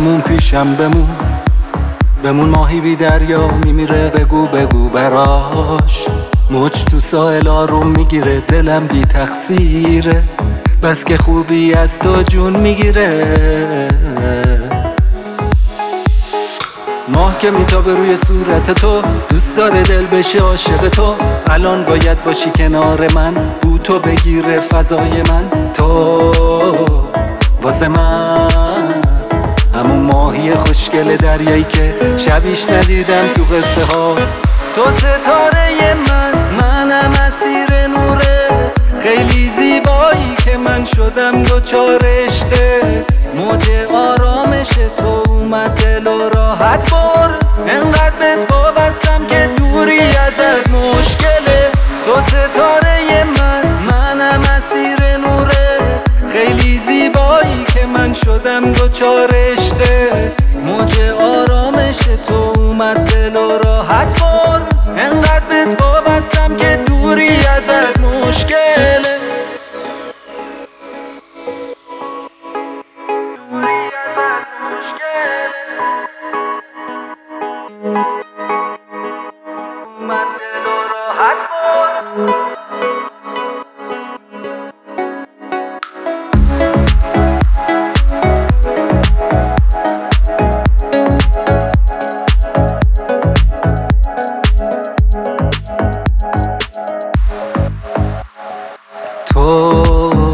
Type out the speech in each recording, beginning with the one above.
بمون پیشم بمون ماهی بی دریا میمیره بگو براش موج تو ساحل آروم میگیره دلم بی تقصیره بس که خوبی از تو جون میگیره ماه که میتابه روی صورت تو دوست داره دل بشه عاشق تو الان باید باشی کنار من بو تو بگیره فضای من تو واسه من همون ماهی خوشگل دریایی که شبیش ندیدم تو قصه ها تو ستاره منم اسیر نوره خیلی زیبایی که من شدم دوچار عشقت موج آرامش تو اومد دل و راحت برد انقدر بهت وابستم که دوری ازت مشکله تو ستاره منم اسیر نوره خیلی زیبایی که من شدم دوچار عشقت موج آرامش تو اومد دل و راحت برد انقدر بهت وابستم که دوری ازت مشکله اومد دل و راحت برد تو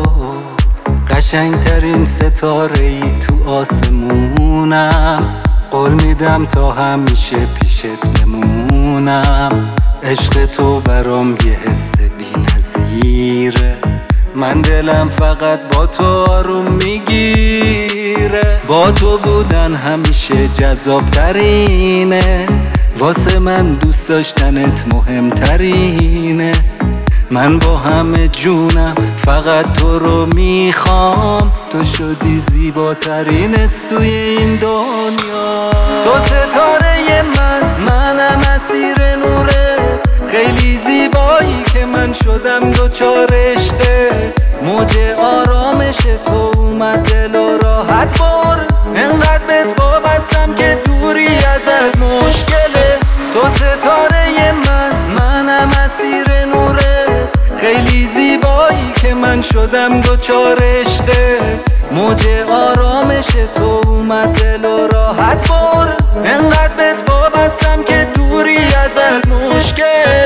قشنگترین ستاره ای تو آسمونم قول میدم تا همیشه پیشت بمونم عشق تو برام یه حس بی نظیره من دلم فقط با تو آروم میگیره با تو بودن همیشه جذابترینه واسه من دوست داشتنت مهمترینه من با همه جونم فقط تو رو میخوام تو شدی زیباترین استوی این دنیا تو ستاره منم اسیر نوره خیلی زیبایی که من شدم دوچار عشقت موج آرامش تو اومد دل و راحت برد انقدر بهت وابستم که دوری ازت مشکله تو ستاره منم اسیر نوره خیلی زیبایی که من شدم دوچار عشقت موج آرامش تو اومد دل و راحت برد انقدر بهت وابستم که دوری ازت مشکل